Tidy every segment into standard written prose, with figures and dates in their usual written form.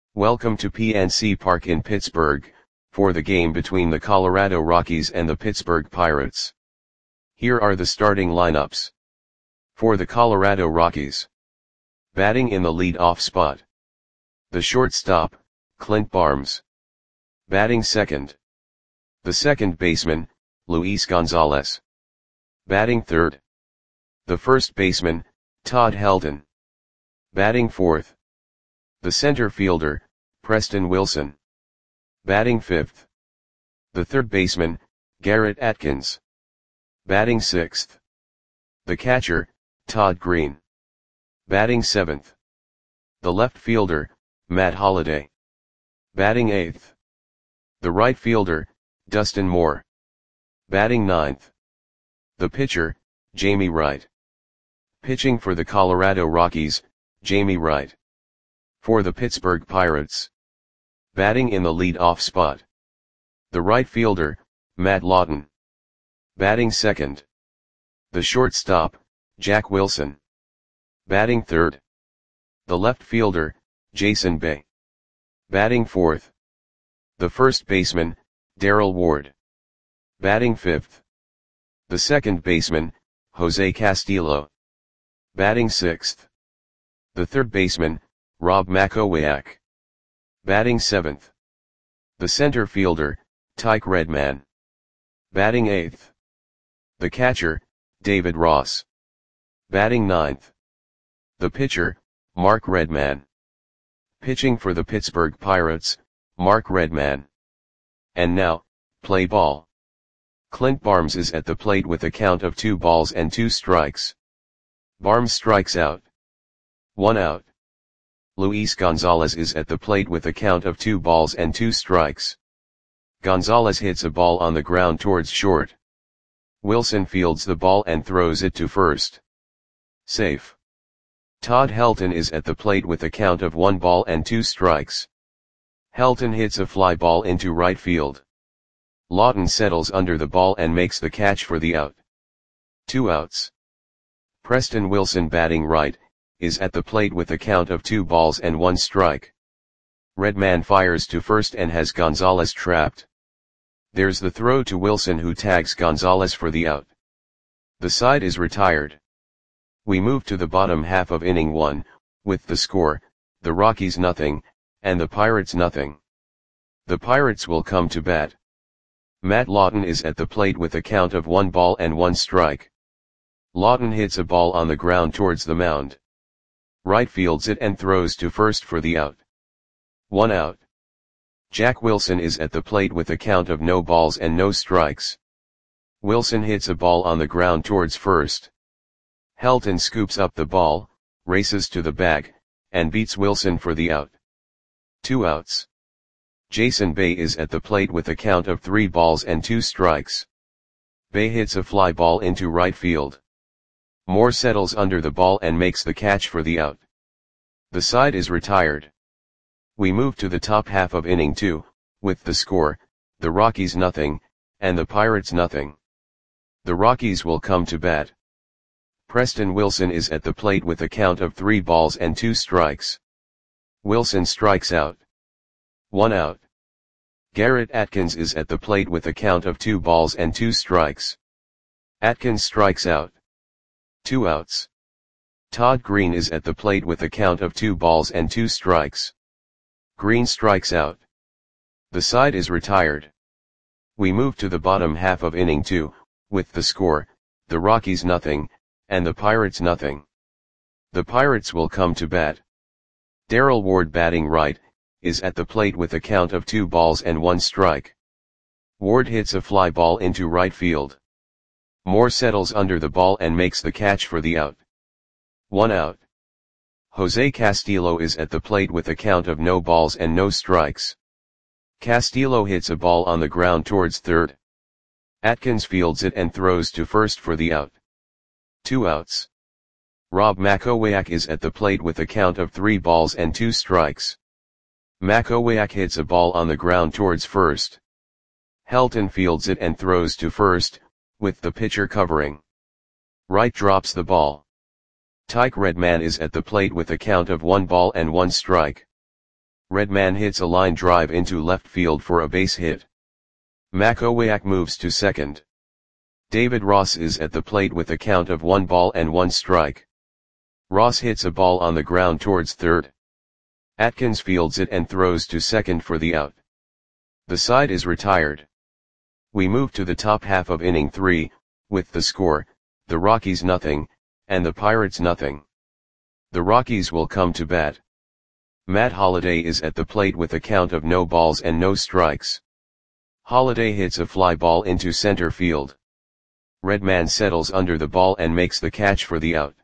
Welcome to PNC Park in Pittsburgh, for the game between the Colorado Rockies and the Pittsburgh Pirates. Here are the starting lineups. For the Colorado Rockies. Batting in the lead-off spot. The shortstop, Clint Barnes. Batting second. The second baseman, Luis Gonzalez. Batting third. The first baseman, Todd Helton. Batting fourth. The center fielder, Preston Wilson. Batting fifth. The third baseman, Garrett Atkins. Batting sixth. The catcher, Todd Green. Batting seventh. The left fielder, Matt Holliday. Batting eighth. The right fielder, Dustin Moore. Batting ninth. The pitcher, Jamie Wright. Pitching for the Colorado Rockies, Jamie Wright. For the Pittsburgh Pirates. Batting in the lead-off spot. The right fielder, Matt Lawton. Batting second. The shortstop, Jack Wilson. Batting third. The left fielder, Jason Bay. Batting fourth. The first baseman, Darrell Ward. Batting fifth. The second baseman, Jose Castillo. Batting sixth. The third baseman, Rob Makowiak. Batting seventh. The center fielder, Tyke Redman. Batting eighth. The catcher, David Ross. Batting ninth. The pitcher, Mark Redman. Pitching for the Pittsburgh Pirates, Mark Redman. And now, play ball. Clint Barnes is at the plate with a count of 2 balls and 2 strikes. Barnes strikes out. 1 out. Luis Gonzalez is at the plate with a count of 2 balls and 2 strikes. Gonzalez hits a ball on the ground towards short. Wilson fields the ball and throws it to first. Safe. Todd Helton is at the plate with a count of 1 ball and 2 strikes. Helton hits a fly ball into right field. Lawton settles under the ball and makes the catch for the out. 2 outs. Preston Wilson, batting right, is at the plate with a count of 2 balls and 1 strike. Redman fires to first and has Gonzalez trapped. There's the throw to Wilson, who tags Gonzalez for the out. The side is retired. We move to the bottom half of inning 1, with the score, the Rockies 0, and the Pirates 0. The Pirates will come to bat. Matt Lawton is at the plate with a count of 1 ball and 1 strike. Lawton hits a ball on the ground towards the mound. Right fields it and throws to first for the out. 1 out. Jack Wilson is at the plate with a count of no balls and no strikes. Wilson hits a ball on the ground towards first. Helton scoops up the ball, races to the bag, and beats Wilson for the out. 2 outs. Jason Bay is at the plate with a count of 3 balls and 2 strikes. Bay hits a fly ball into right field. Moore settles under the ball and makes the catch for the out. The side is retired. We move to the top half of inning 2, with the score, the Rockies 0, and the Pirates 0. The Rockies will come to bat. Preston Wilson is at the plate with a count of 3 balls and 2 strikes. Wilson strikes out. 1 out. Garrett Atkins is at the plate with a count of 2 balls and 2 strikes. Atkins strikes out. 2 outs. Todd Green is at the plate with a count of 2 balls and 2 strikes. Green strikes out. The side is retired. We move to the bottom half of inning 2, with the score, the Rockies 0, and the Pirates 0. The Pirates will come to bat. Darrell Ward, batting right, is at the plate with a count of 2 balls and 1 strike. Ward hits a fly ball into right field. Moore settles under the ball and makes the catch for the out. 1 out. Jose Castillo is at the plate with a count of no balls and no strikes. Castillo hits a ball on the ground towards third. Atkins fields it and throws to first for the out. 2 outs. Rob Makowiak is at the plate with a count of 3 balls and 2 strikes. Makowiak hits a ball on the ground towards first. Helton fields it and throws to first, with the pitcher covering. Wright drops the ball. Tyke Redman is at the plate with a count of 1 ball and 1 strike. Red man hits a line drive into left field for a base hit. Makowiak moves to second. David Ross is at the plate with a count of 1 ball and 1 strike. Ross hits a ball on the ground towards third. Atkins fields it and throws to second for the out. The side is retired. We move to the top half of inning 3, with the score, the Rockies nothing, and the Pirates nothing. The Rockies will come to bat. Matt Holliday is at the plate with a count of no balls and no strikes. Holliday hits a fly ball into center field. Redman settles under the ball and makes the catch for the out.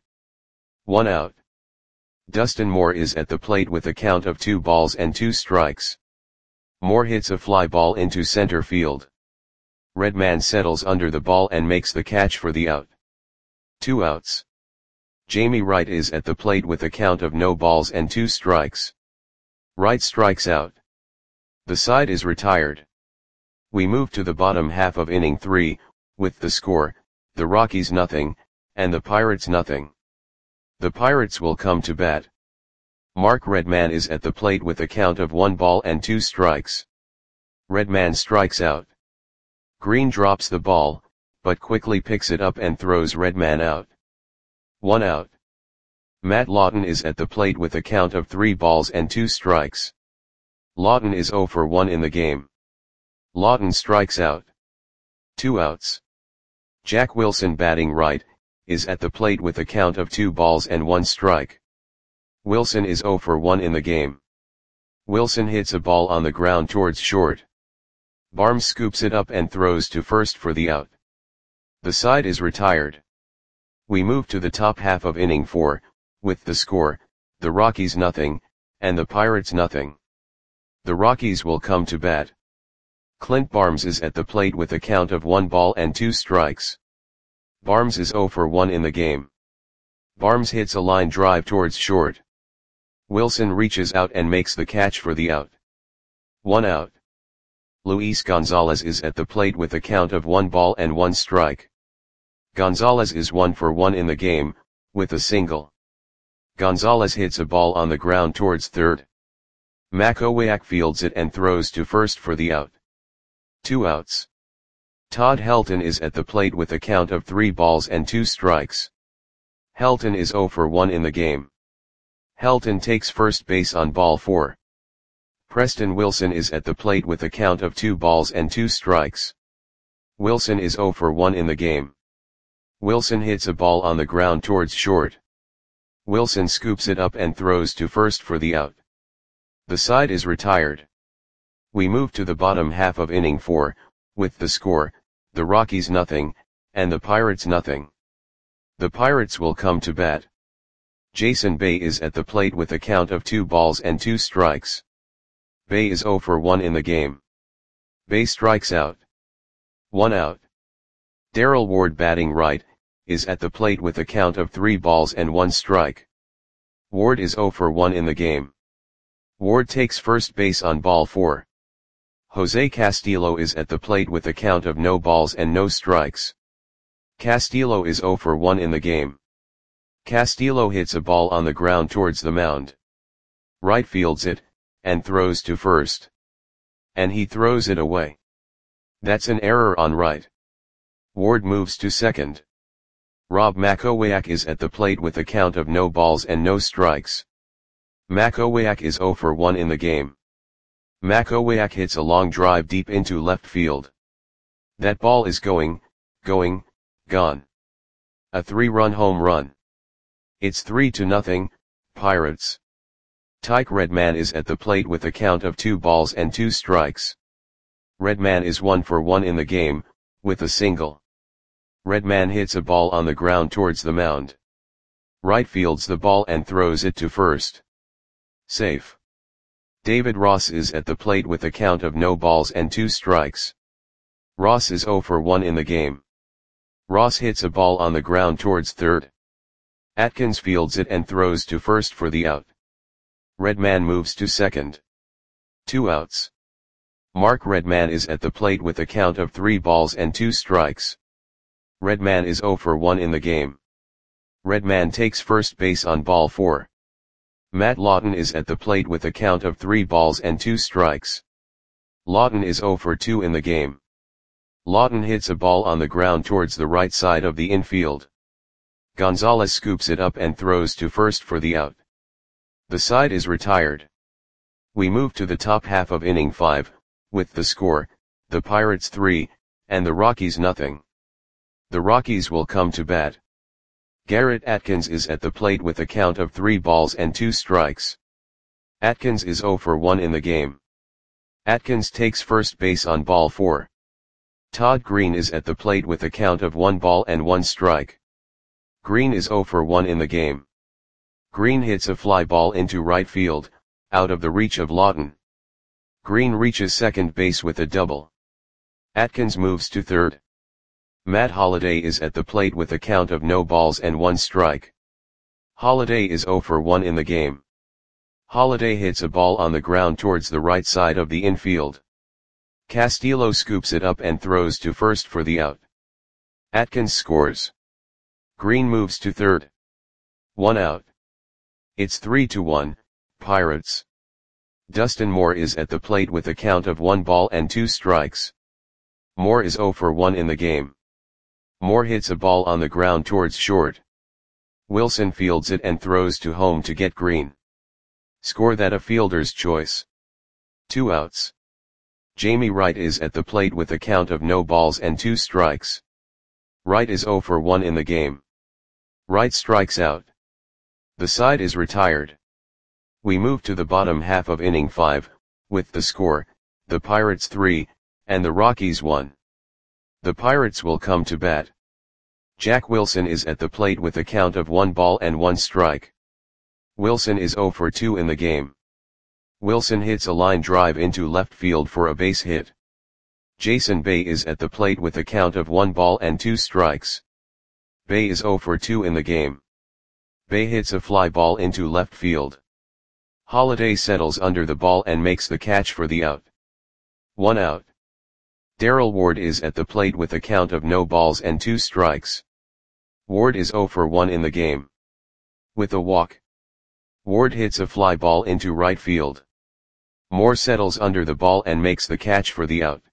1 out. Dustin Moore is at the plate with a count of 2 balls and 2 strikes. Moore hits a fly ball into center field. Redman settles under the ball and makes the catch for the out. 2 outs. Jamie Wright is at the plate with a count of no balls and 2 strikes. Wright strikes out. The side is retired. We move to the bottom half of inning 3, with the score, the Rockies nothing, and the Pirates nothing. The Pirates will come to bat. Mark Redman is at the plate with a count of 1 ball and 2 strikes. Redman strikes out. Green drops the ball, but quickly picks it up and throws Redman out. 1 out. Matt Lawton is at the plate with a count of 3 balls and 2 strikes. Lawton is 0 for 1 in the game. Lawton strikes out. 2 outs. Jack Wilson batting right, is at the plate with a count of 2 balls and 1 strike. Wilson is 0 for 1 in the game. Wilson hits a ball on the ground towards short. Barnes scoops it up and throws to first for the out. The side is retired. We move to the top half of inning 4, with the score, the Rockies nothing, and the Pirates nothing. The Rockies will come to bat. Clint Barnes is at the plate with a count of 1 ball and 2 strikes. Barnes is 0 for 1 in the game. Barnes hits a line drive towards short. Wilson reaches out and makes the catch for the out. 1 out. Luis Gonzalez is at the plate with a count of 1 ball and 1 strike. Gonzalez is 1 for 1 in the game, with a single. Gonzalez hits a ball on the ground towards third. Makowiak fields it and throws to first for the out. 2 outs. Todd Helton is at the plate with a count of 3 balls and 2 strikes. Helton is 0 for 1 in the game. Helton takes first base on ball 4. Preston Wilson is at the plate with a count of 2 balls and 2 strikes. Wilson is 0 for 1 in the game. Wilson hits a ball on the ground towards short. Wilson scoops it up and throws to first for the out. The side is retired. We move to the bottom half of inning 4, with the score, the Rockies nothing, and the Pirates nothing. The Pirates will come to bat. Jason Bay is at the plate with a count of 2 balls and 2 strikes. Bay is 0 for 1 in the game. Bay strikes out. 1 out. Darrell Ward batting right, is at the plate with a count of 3 balls and 1 strike. Ward is 0 for 1 in the game. Ward takes first base on ball 4. Jose Castillo is at the plate with a count of no balls and no strikes. Castillo is 0 for 1 in the game. Castillo hits a ball on the ground towards the mound. Right fields it, and throws to first. And he throws it away. That's an error on right. Ward moves to second. Rob Makowiak is at the plate with a count of no balls and no strikes. Makowiak is 0 for 1 in the game. Makowiak hits a long drive deep into left field. That ball is gone. A 3-run home run. It's 3-0, Pirates. Tyke Redman is at the plate with a count of 2 balls and 2 strikes. Redman is 1 for 1 in the game, with a single. Redman hits a ball on the ground towards the mound. Right fields the ball and throws it to first. Safe. David Ross is at the plate with a count of no balls and 2 strikes. Ross is 0 for 1 in the game. Ross hits a ball on the ground towards third. Atkins fields it and throws to first for the out. Redman moves to second. 2 outs. Mark Redman is at the plate with a count of 3 balls and 2 strikes. Redman is 0 for 1 in the game. Redman takes first base on ball 4. Matt Lawton is at the plate with a count of 3 balls and 2 strikes. Lawton is 0 for 2 in the game. Lawton hits a ball on the ground towards the right side of the infield. Gonzalez scoops it up and throws to first for the out. The side is retired. We move to the top half of inning 5, with the score, the Pirates 3, and the Rockies nothing. The Rockies will come to bat. Garrett Atkins is at the plate with a count of 3 balls and 2 strikes. Atkins is 0 for 1 in the game. Atkins takes first base on ball 4. Todd Green is at the plate with a count of 1 ball and 1 strike. Green is 0 for 1 in the game. Green hits a fly ball into right field, out of the reach of Lawton. Green reaches second base with a double. Atkins moves to third. Matt Holliday is at the plate with a count of no balls and 1 strike. Holliday is 0 for 1 in the game. Holliday hits a ball on the ground towards the right side of the infield. Castillo scoops it up and throws to first for the out. Atkins scores. Green moves to third. 1 out. It's 3-1, Pirates. Dustin Moore is at the plate with a count of 1 ball and 2 strikes. Moore is 0 for 1 in the game. Moore hits a ball on the ground towards short. Wilson fields it and throws to home to get Green. Score that a fielder's choice. 2 outs. Jamie Wright is at the plate with a count of no balls and 2 strikes. Wright is 0 for 1 in the game. Wright strikes out. The side is retired. We move to the bottom half of inning 5, with the score, the Pirates 3, and the Rockies 1. The Pirates will come to bat. Jack Wilson is at the plate with a count of 1 ball and 1 strike. Wilson is 0 for 2 in the game. Wilson hits a line drive into left field for a base hit. Jason Bay is at the plate with a count of 1 ball and 2 strikes. Bay is 0 for 2 in the game. Bay hits a fly ball into left field. Holliday settles under the ball and makes the catch for the out. 1 out. Darrell Ward is at the plate with a count of no balls and 2 strikes. Ward is 0 for 1 in the game. With a walk, Ward hits a fly ball into right field. Moore settles under the ball and makes the catch for the out.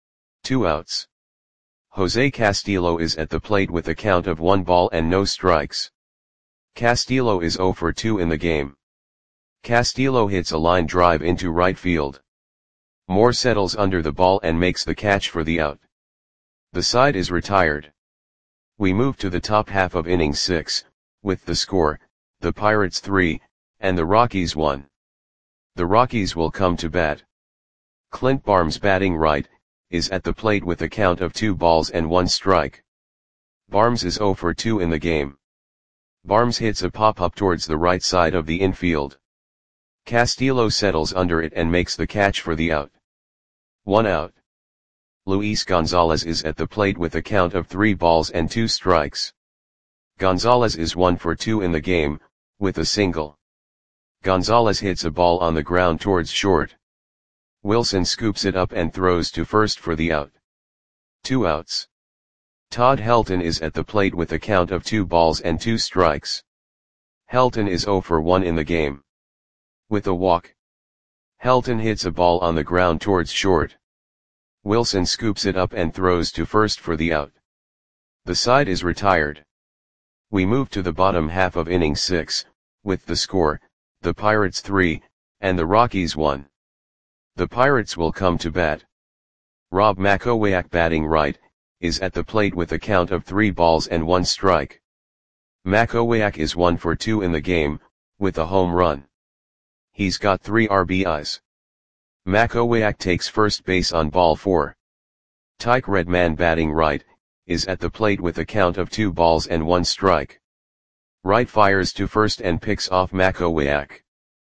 2 outs. Jose Castillo is at the plate with a count of 1 ball and no strikes. Castillo is 0 for 2 in the game. Castillo hits a line drive into right field. Moore settles under the ball and makes the catch for the out. The side is retired. We move to the top half of inning 6, with the score, the Pirates 3, and the Rockies 1. The Rockies will come to bat. Clint Barnes, batting right, is at the plate with a count of 2 balls and 1 strike. Barnes is 0 for 2 in the game. Barnes hits a pop-up towards the right side of the infield. Castillo settles under it and makes the catch for the out. 1 out. Luis Gonzalez is at the plate with a count of 3 balls and 2 strikes. Gonzalez is 1 for 2 in the game, with a single. Gonzalez hits a ball on the ground towards short. Wilson scoops it up and throws to first for the out. 2 outs. Todd Helton is at the plate with a count of 2 balls and 2 strikes. Helton is 0 for 1 in the game. With a walk, Helton hits a ball on the ground towards short. Wilson scoops it up and throws to first for the out. The side is retired. We move to the bottom half of inning 6, with the score, the Pirates 3, and the Rockies 1. The Pirates will come to bat. Rob Makowiak, batting right, is at the plate with a count of 3 balls and 1 strike. Makowiak is 1 for 2 in the game, with a home run. He's got 3 RBIs. Makowiak takes first base on ball 4. Tyke Redman, batting right, is at the plate with a count of 2 balls and 1 strike. Wright fires to first and picks off Makowiak.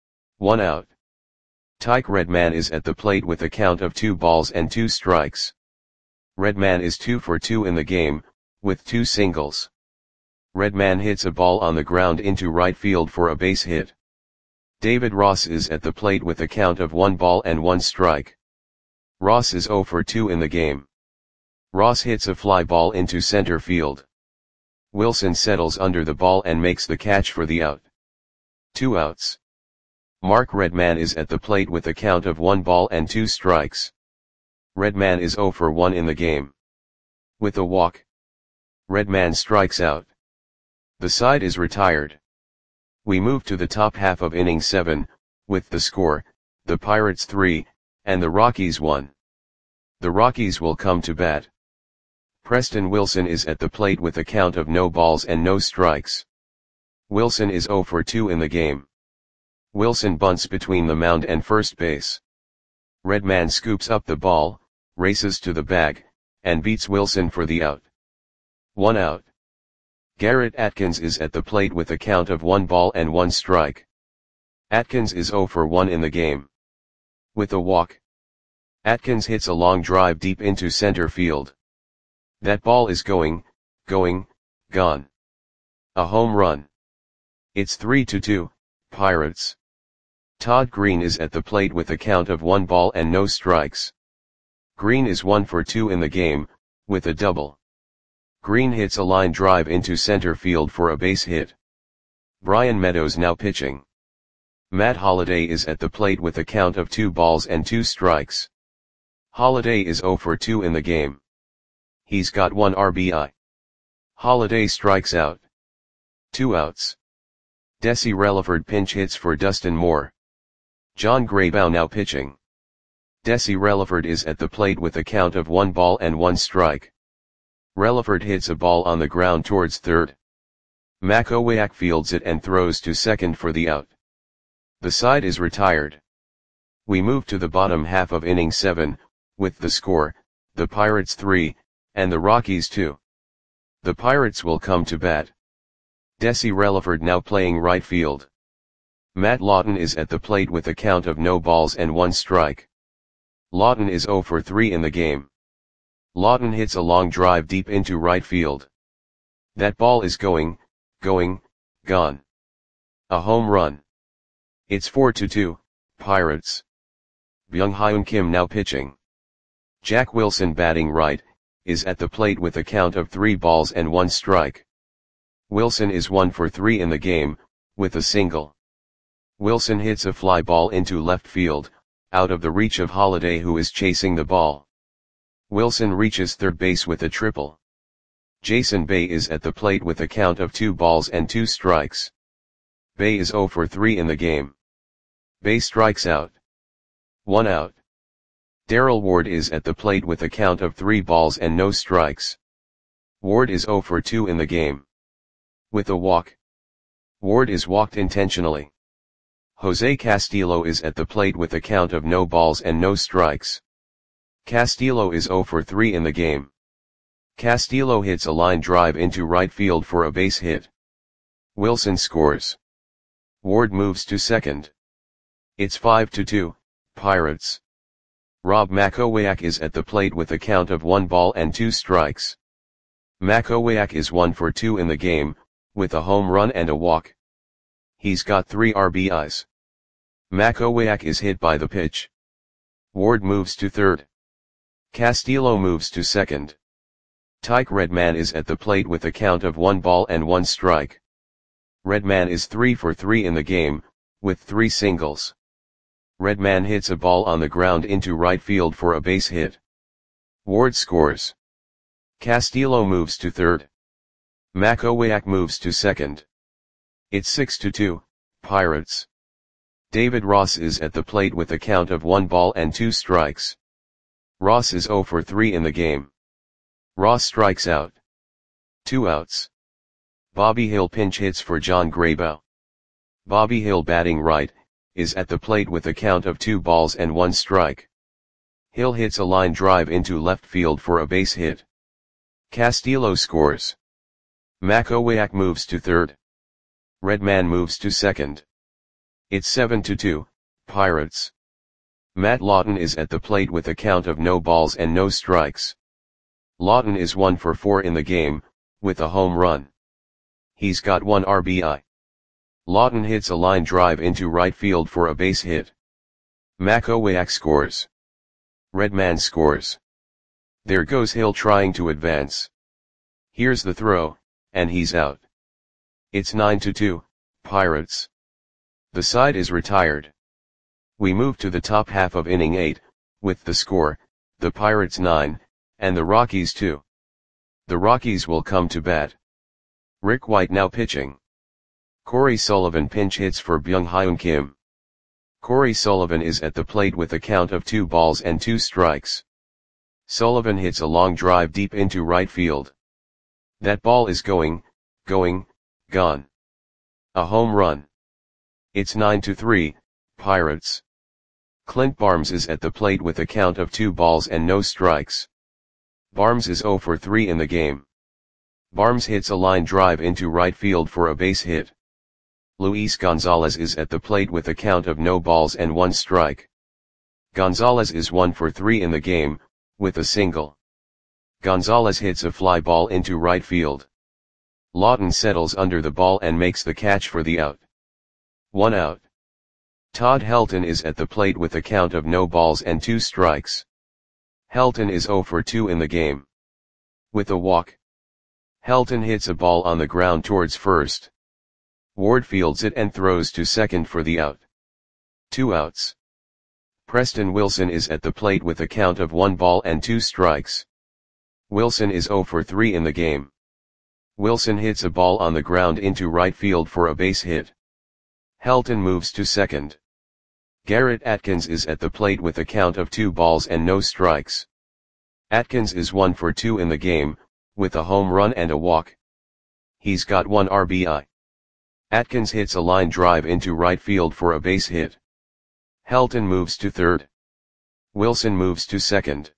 1 out. Tyke Redman is at the plate with a count of 2 balls and 2 strikes. Redman is 2 for 2 in the game, with 2 singles. Redman hits a ball on the ground into right field for a base hit. David Ross is at the plate with a count of 1 ball and 1 strike. Ross is 0 for 2 in the game. Ross hits a fly ball into center field. Wilson settles under the ball and makes the catch for the out. 2 outs. Mark Redman is at the plate with a count of 1 ball and 2 strikes. Redman is 0 for 1 in the game. With a walk, Redman strikes out. The side is retired. We move to the top half of inning 7, with the score, the Pirates 3, and the Rockies 1. The Rockies will come to bat. Preston Wilson is at the plate with a count of no balls and no strikes. Wilson is 0 for 2 in the game. Wilson bunts between the mound and first base. Redman scoops up the ball, races to the bag, and beats Wilson for the out. 1 out. Garrett Atkins is at the plate with a count of 1 ball and 1 strike. Atkins is 0 for 1 in the game. With a walk, Atkins hits a long drive deep into center field. That ball is gone. A home run. It's 3-2, Pirates. Todd Green is at the plate with a count of 1 ball and no strikes. Green is 1 for 2 in the game, with a double. Green hits a line drive into center field for a base hit. Brian Meadows now pitching. Matt Holliday is at the plate with a count of 2 balls and 2 strikes. Holliday is 0 for 2 in the game. He's got 1 RBI. Holliday strikes out. 2 outs. Desi Relaford pinch hits for Dustin Moore. John Graybow now pitching. Desi Relaford is at the plate with a count of 1 ball and 1 strike. Relaford hits a ball on the ground towards third. Makowiak fields it and throws to second for the out. The side is retired. We move to the bottom half of inning 7, with the score, the Pirates 3, and the Rockies 2. The Pirates will come to bat. Desi Relaford now playing right field. Matt Lawton is at the plate with a count of no balls and 1 strike. Lawton is 0 for 3 in the game. Lawton hits a long drive deep into right field. That ball is gone. A home run. It's 4-2, Pirates. Byung-Hyun Kim now pitching. Jack Wilson batting right, is at the plate with a count of 3 balls and 1 strike. Wilson is 1 for 3 in the game, with a single. Wilson hits a fly ball into left field, out of the reach of Holliday who is chasing the ball. Wilson reaches third base with a triple. Jason Bay is at the plate with a count of 2 balls and 2 strikes. Bay is 0 for 3 in the game. Bay strikes out. 1 out. Darrell Ward is at the plate with a count of 3 balls and no strikes. Ward is 0 for 2 in the game. With a walk. Ward is walked intentionally. Jose Castillo is at the plate with a count of no balls and no strikes. Castillo is 0 for 3 in the game. Castillo hits a line drive into right field for a base hit. Wilson scores. Ward moves to second. It's 5-2, Pirates. Rob Makowiak is at the plate with a count of 1 ball and 2 strikes. Makowiak is 1 for 2 in the game, with a home run and a walk. He's got 3 RBIs. Makowiak is hit by the pitch. Ward moves to third. Castillo moves to second. Tyke Redman is at the plate with a count of 1 ball and 1 strike. Redman is 3 for 3 in the game, with 3 singles. Redman hits a ball on the ground into right field for a base hit. Ward scores. Castillo moves to third. Makowiak moves to second. It's 6-2, Pirates. David Ross is at the plate with a count of 1 ball and 2 strikes. Ross is 0 for 3 in the game. Ross strikes out. 2 outs. Bobby Hill pinch hits for John Graybow. Bobby Hill batting right, is at the plate with a count of 2 balls and 1 strike. Hill hits a line drive into left field for a base hit. Castillo scores. Makowiak moves to third. Redman moves to second. It's 7-2, Pirates. Matt Lawton is at the plate with a count of no balls and no strikes. Lawton is 1 for 4 in the game, with a home run. He's got 1 RBI. Lawton hits a line drive into right field for a base hit. Makowiak scores. Redman scores. There goes Hill trying to advance. Here's the throw, and he's out. It's 9-2, Pirates. The side is retired. We move to the top half of inning 8, with the score, the Pirates 9, and the Rockies 2. The Rockies will come to bat. Rick White now pitching. Corey Sullivan pinch hits for Byung-Hyun Kim. Corey Sullivan is at the plate with a count of 2 balls and 2 strikes. Sullivan hits a long drive deep into right field. That ball is gone. A home run. It's 9-3, Pirates. Clint Barnes is at the plate with a count of 2 balls and no strikes. Barnes is 0 for 3 in the game. Barnes hits a line drive into right field for a base hit. Luis Gonzalez is at the plate with a count of no balls and 1 strike. Gonzalez is 1 for 3 in the game, with a single. Gonzalez hits a fly ball into right field. Lawton settles under the ball and makes the catch for the out. 1 out. Todd Helton is at the plate with a count of no balls and 2 strikes. Helton is 0 for 2 in the game. With a walk. Helton hits a ball on the ground towards first. Ward fields it and throws to second for the out. 2 outs. Preston Wilson is at the plate with a count of 1 ball and 2 strikes. Wilson is 0 for 3 in the game. Wilson hits a ball on the ground into right field for a base hit. Helton moves to second. Garrett Atkins is at the plate with a count of 2 balls and no strikes. Atkins is 1 for 2 in the game, with a home run and a walk. He's got 1 RBI. Atkins hits a line drive into right field for a base hit. Helton moves to third. Wilson moves to second.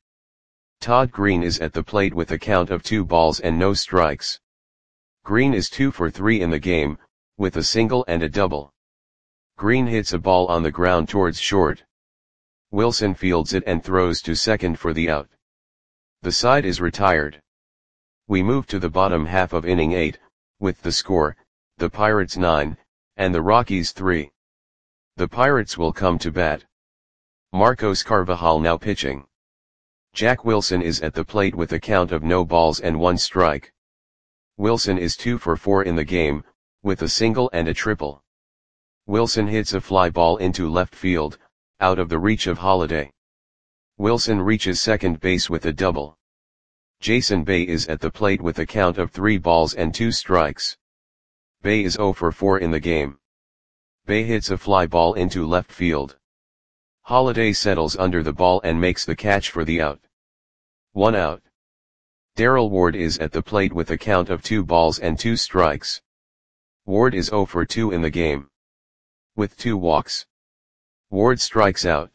Todd Green is at the plate with a count of 2 balls and no strikes. Green is 2 for 3 in the game, with a single and a double. Green hits a ball on the ground towards short. Wilson fields it and throws to second for the out. The side is retired. We move to the bottom half of inning 8, with the score, the Pirates 9, and the Rockies 3. The Pirates will come to bat. Marcos Carvajal now pitching. Jack Wilson is at the plate with a count of no balls and 1 strike. Wilson is 2 for 4 in the game, with a single and a triple. Wilson hits a fly ball into left field, out of the reach of Holliday. Wilson reaches second base with a double. Jason Bay is at the plate with a count of 3 balls and 2 strikes. Bay is 0 for 4 in the game. Bay hits a fly ball into left field. Holliday settles under the ball and makes the catch for the out. 1 out. Darrell Ward is at the plate with a count of 2 balls and 2 strikes. Ward is 0 for 2 in the game. With 2 walks. Ward strikes out.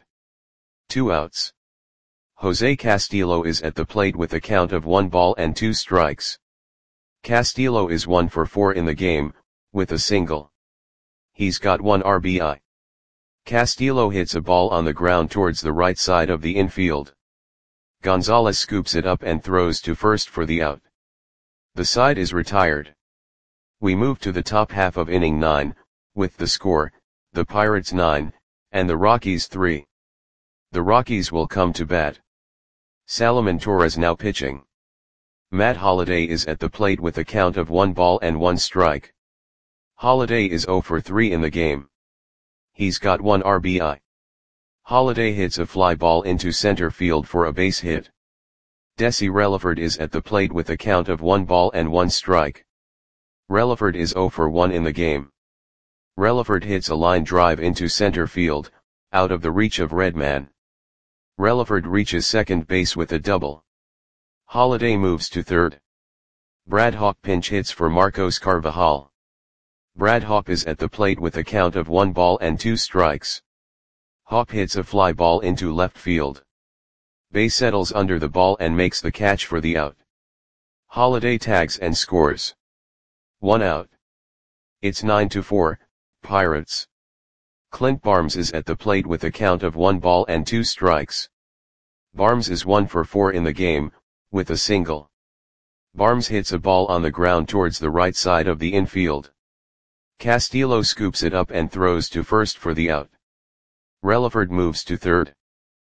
2 outs. Jose Castillo is at the plate with a count of 1 ball and 2 strikes. Castillo is 1 for 4 in the game, with a single. He's got 1 RBI. Castillo hits a ball on the ground towards the right side of the infield. Gonzalez scoops it up and throws to first for the out. The side is retired. We move to the top half of inning 9, with the score, the Pirates 9, and the Rockies 3. The Rockies will come to bat. Salomon Torres now pitching. Matt Holliday is at the plate with a count of 1 ball and 1 strike. Holliday is 0 for 3 in the game. He's got 1 RBI. Holliday hits a fly ball into center field for a base hit. Desi Relaford is at the plate with a count of 1 ball and 1 strike. Relaford is 0 for 1 in the game. Relaford hits a line drive into center field, out of the reach of Redman. Relaford reaches second base with a double. Holliday moves to third. Brad Hawk pinch hits for Marcos Carvajal. Brad Hawk is at the plate with a count of 1 ball and 2 strikes. Hawk hits a fly ball into left field. Bay settles under the ball and makes the catch for the out. Holliday tags and scores. 1 out. It's 9-4, Pirates. Clint Barnes is at the plate with a count of 1 ball and 2 strikes. Barnes is 1 for 4 in the game, with a single. Barnes hits a ball on the ground towards the right side of the infield. Castillo scoops it up and throws to first for the out. Relaford moves to third.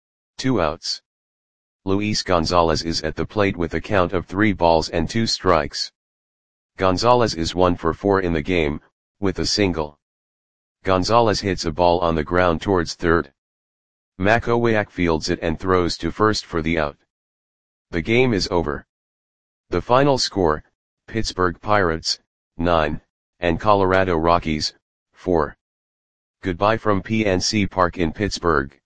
2 outs. Luis Gonzalez is at the plate with a count of 3 balls and 2 strikes. Gonzalez is 1 for 4 in the game, with a single. Gonzalez hits a ball on the ground towards third. Makowiak fields it and throws to first for the out. The game is over. The final score, Pittsburgh Pirates, 9, and Colorado Rockies, 4. Goodbye from PNC Park in Pittsburgh.